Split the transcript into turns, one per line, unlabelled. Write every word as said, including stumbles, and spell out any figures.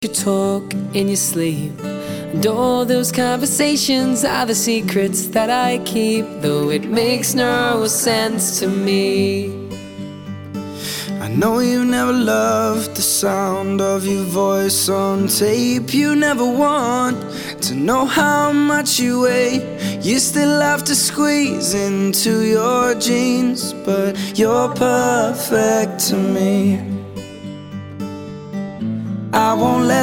You talk in your sleep, and all those conversations are the secrets that I keep, though it makes no sense to me.
I know you never loved the sound of your voice on tape. You never want to know how much you weigh. You still have to squeeze into your jeans, but you're perfect to me. I won't let